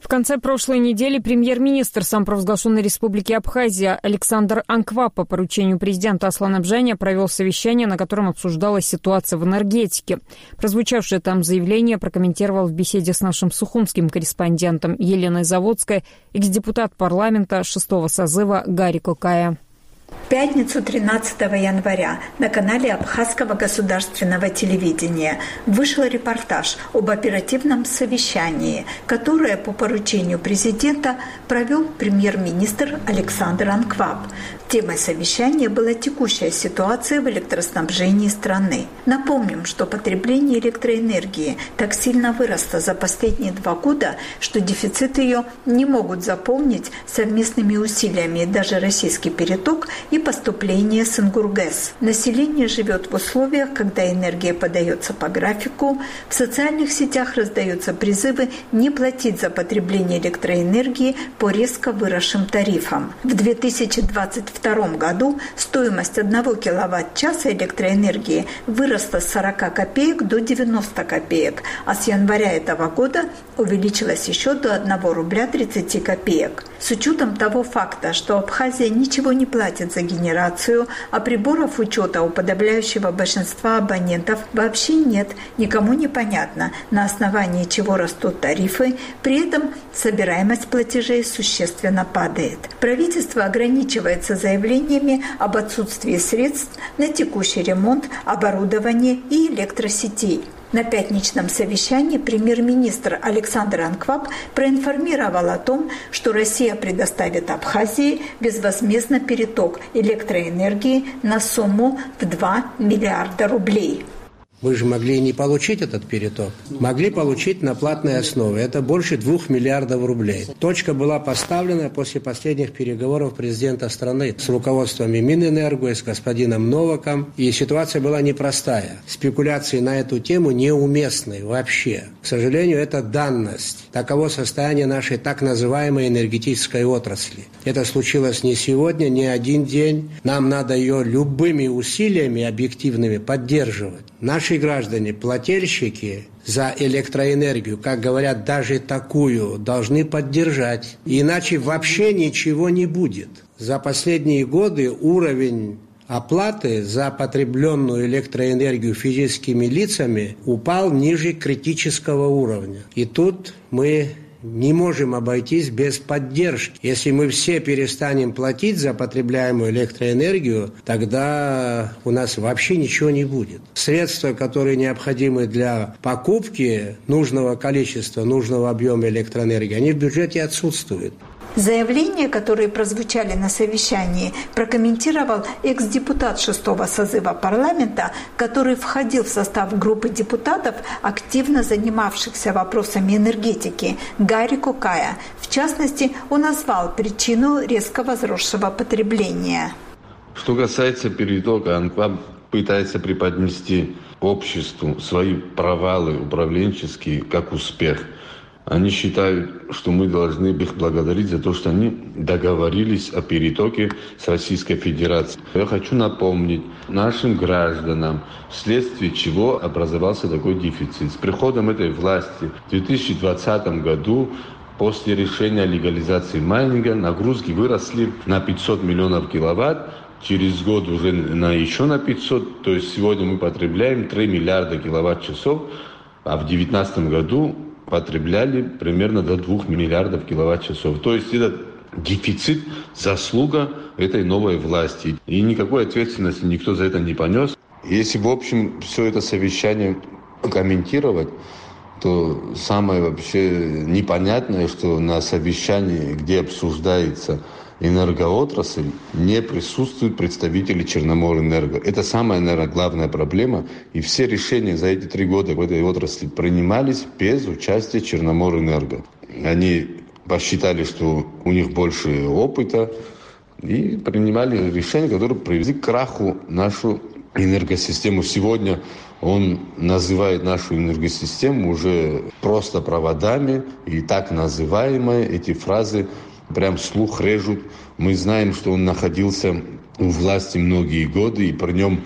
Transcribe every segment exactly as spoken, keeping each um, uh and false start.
конце прошлой недели премьер-министр самопровозглашенной республики Абхазия Александр Анквап по поручению президента Аслана Бжаня провел совещание, на котором обсуждалась ситуация в энергетике. Прозвучавшее там заявление прокомментировал в беседе с нашим сухумским корреспондентом Еленой Заводской экс-депутат парламента шестого созыва Гарри Кокая. В пятницу тринадцатого января на канале Абхазского государственного телевидения вышел репортаж об оперативном совещании, которое по поручению президента провел премьер-министр Александр Анквап. Темой совещания была текущая ситуация в электроснабжении страны. Напомним, что потребление электроэнергии так сильно выросло за последние два года, что дефицит ее не могут заполнить совместными усилиями даже российский переток и поступление с Ингургэс. Население живет в условиях, когда энергия подается по графику. В социальных сетях раздаются призывы не платить за потребление электроэнергии по резко выросшим тарифам. В две тысячи двадцать втором году стоимость одного киловатт-часа электроэнергии выросла с сорока копеек до девяноста копеек, а с января этого года увеличилась еще до одного рубля тридцати копеек. С учетом того факта, что Абхазия ничего не платит за генерацию, а приборов учета у подавляющего большинства абонентов вообще нет, никому не понятно, на основании чего растут тарифы, при этом собираемость платежей существенно падает. Правительство ограничивается заявлениями об отсутствии средств на текущий ремонт, оборудование и электросетей. На пятничном совещании премьер-министр Александр Анквап проинформировал о том, что Россия предоставит Абхазии безвозмездно переток электроэнергии на сумму в два миллиарда рублей. Мы же могли и не получить этот переток. Могли получить на платной основе. Это больше двух миллиардов рублей. Точка была поставлена после последних переговоров президента страны с руководством Минэнерго и с господином Новаком. И ситуация была непростая. Спекуляции на эту тему неуместны вообще. К сожалению, это данность. Таково состояние нашей так называемой энергетической отрасли. Это случилось не сегодня, не один день. Нам надо ее любыми усилиями объективными поддерживать. Наши граждане, плательщики за электроэнергию, как говорят, даже такую, должны поддержать. Иначе вообще ничего не будет. За последние годы уровень оплаты за потребленную электроэнергию физическими лицами упал ниже критического уровня. И тут мы не можем обойтись без поддержки. Если мы все перестанем платить за потребляемую электроэнергию, тогда у нас вообще ничего не будет. Средства, которые необходимы для покупки нужного количества, нужного объема электроэнергии, они в бюджете отсутствуют. Заявления, которые прозвучали на совещании, прокомментировал экс-депутат шестого созыва парламента, который входил в состав группы депутатов, активно занимавшихся вопросами энергетики, Гарри Кокая. В частности, он назвал причину резко возросшего потребления. Что касается перетока, Анквап пытается преподнести обществу свои провалы управленческие как успех. Они считают, что мы должны их благодарить за то, что они договорились о перетоке с Российской Федерацией. Я хочу напомнить нашим гражданам, вследствие чего образовался такой дефицит. С приходом этой власти в две тысячи двадцатом году после решения о легализации майнинга нагрузки выросли на пятьсот миллионов киловатт, через год уже на еще на пятьсот. То есть сегодня мы потребляем три миллиарда киловатт-часов, а в две тысячи девятнадцатом году потребляли примерно до двух миллиардов киловатт-часов. То есть этот дефицит – заслуга этой новой власти. И никакой ответственности никто за это не понес. Если, в общем, все это совещание комментировать, то самое вообще непонятное, что на совещании, где обсуждается энергоотрасль, не присутствуют представители Черноморэнерго. Это самая, наверное, главная проблема. И все решения за эти три года в этой отрасли принимались без участия Черноморэнерго. Они посчитали, что у них больше опыта, и принимали решения, которые привели к краху нашу энергосистему. Сегодня он называет нашу энергосистему уже просто проводами, и так называемые эти фразы прям слух режут. Мы знаем, что он находился у власти многие годы, и при нем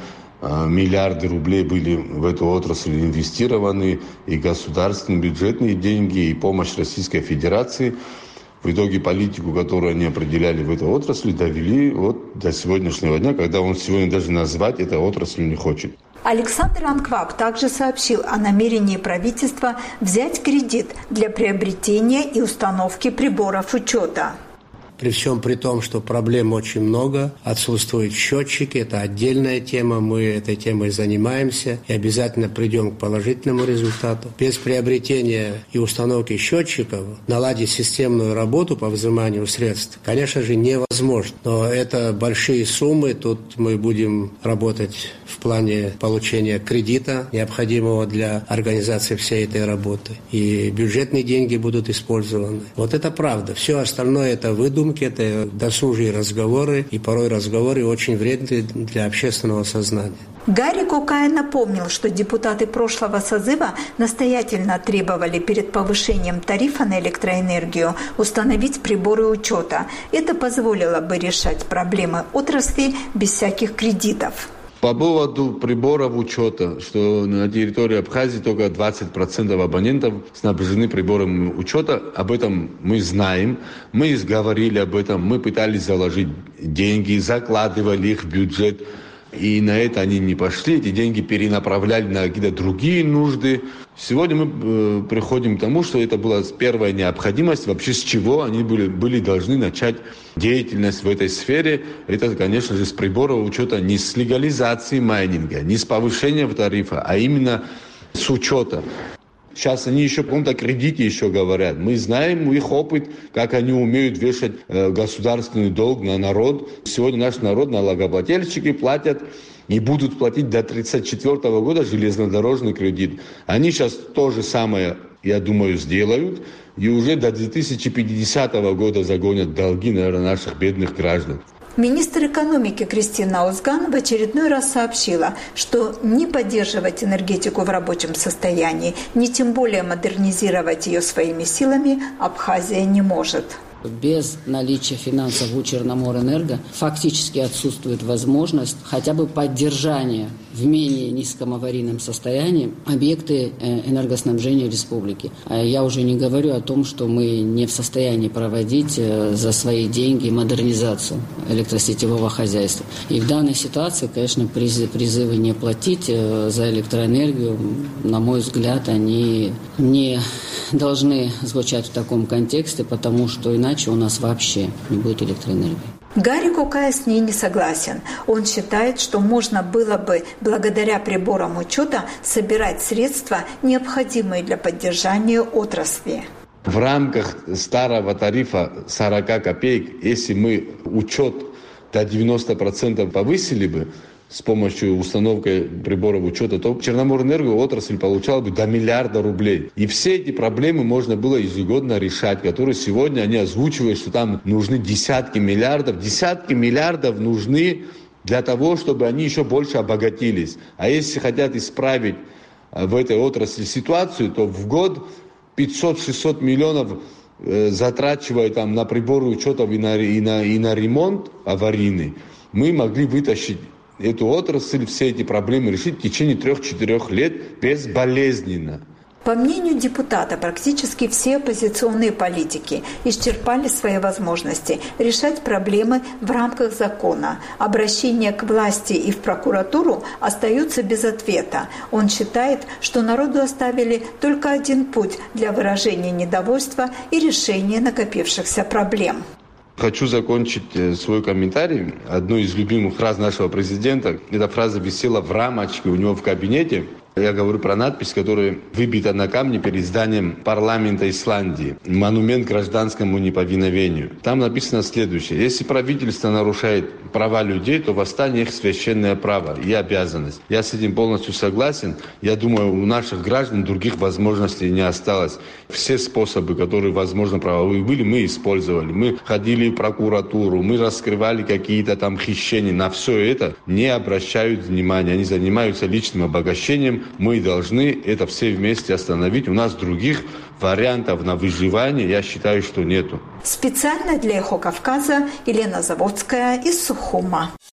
Миллиарды рублей были в эту отрасль инвестированы, и государственные бюджетные деньги, и помощь Российской Федерации. В итоге политику, которую они определяли в этой отрасли, довели вот до сегодняшнего дня, когда он сегодня даже назвать эту отрасль не хочет. Александр Анквап также сообщил о намерении правительства взять кредит для приобретения и установки приборов учета. При всем при том, что проблем очень много, отсутствуют счетчики, это отдельная тема, мы этой темой занимаемся и обязательно придем к положительному результату. Без приобретения и установки счетчиков наладить системную работу по взиманию средств, конечно же, невозможно. Но это большие суммы, тут мы будем работать в плане получения кредита, необходимого для организации всей этой работы. И бюджетные деньги будут использованы. Вот это правда. Все остальное это выдумки, это досужие разговоры, и порой разговоры очень вредны для общественного сознания. Гарри Кукай напомнил, что депутаты прошлого созыва настоятельно требовали перед повышением тарифа на электроэнергию установить приборы учета. Это позволило бы решать проблемы отрасли без всяких кредитов. По поводу приборов учета, что на территории Абхазии только двадцать процентов абонентов снабжены приборами учета, об этом мы знаем, мы говорили об этом, мы пытались заложить деньги, закладывали их в бюджет, и на это они не пошли, эти деньги перенаправляли на какие-то другие нужды. Сегодня мы э, приходим к тому, что это была первая необходимость, вообще с чего они были, были должны начать деятельность в этой сфере. Это, конечно же, с приборов учета не с легализации майнинга, не с повышения тарифа, а именно с учета. Сейчас они еще о каком-то кредите еще говорят. Мы знаем их опыт, как они умеют вешать э, государственный долг на народ. Сегодня наш народ, налогоплательщики платят и будут платить до тридцать четвёртого года железнодорожный кредит. Они сейчас то же самое, я думаю, сделают. И уже до две тысячи пятидесятого года загонят долги, наверное, наших бедных граждан. Министр экономики Кристина Озган в очередной раз сообщила, что не поддерживать энергетику в рабочем состоянии, ни тем более модернизировать ее своими силами Абхазия не может. Без наличия финансов у Черноморэнерго фактически отсутствует возможность хотя бы поддержания в менее низком аварийном состоянии объекты энергоснабжения республики. Я уже не говорю о том, что мы не в состоянии проводить за свои деньги модернизацию электросетевого хозяйства. И в данной ситуации, конечно, призывы не платить за электроэнергию, на мой взгляд, они не должны звучать в таком контексте, потому что иначе у нас вообще не будет электроэнергии. Гарри Кукай с ней не согласен. Он считает, что можно было бы благодаря приборам учета собирать средства, необходимые для поддержания отрасли. В рамках старого тарифа сорок копеек, если мы учет до девяноста процентов повысили бы, с помощью установки приборов учета, то Черноморэнерго отрасль получала бы до миллиарда рублей. И все эти проблемы можно было ежегодно решать, которые сегодня они озвучивают, что там нужны десятки миллиардов. Десятки миллиардов нужны для того, чтобы они еще больше обогатились. А если хотят исправить в этой отрасли ситуацию, то в год пятьсот-шестьсот миллионов э, затрачивая там, на приборы учета и на, и, на, и на ремонт аварийный, мы могли вытащить эту отрасль, все эти проблемы решить в течение трех-четырех лет безболезненно. По мнению депутата, практически все оппозиционные политики исчерпали свои возможности решать проблемы в рамках закона. Обращения к власти и в прокуратуру остаются без ответа. Он считает, что народу оставили только один путь для выражения недовольства и решения накопившихся проблем. Хочу закончить свой комментарий. Одну из любимых фраз нашего президента, эта фраза висела в рамочке у него в кабинете. Я говорю про надпись, которая выбита на камне перед зданием парламента Исландии. Монумент гражданскому неповиновению. Там написано следующее. Если правительство нарушает права людей, то восстание их священное право и обязанность. Я с этим полностью согласен. Я думаю, у наших граждан других возможностей не осталось. Все способы, которые, возможно, правовые были, мы использовали. Мы ходили в прокуратуру, мы раскрывали какие-то там хищения. На все это не обращают внимания. Они занимаются личным обогащением. Мы должны это все вместе остановить. У нас других вариантов на выживание, я считаю, что нету. Специально для «Эхо Кавказа» Елена Заводская из Сухума.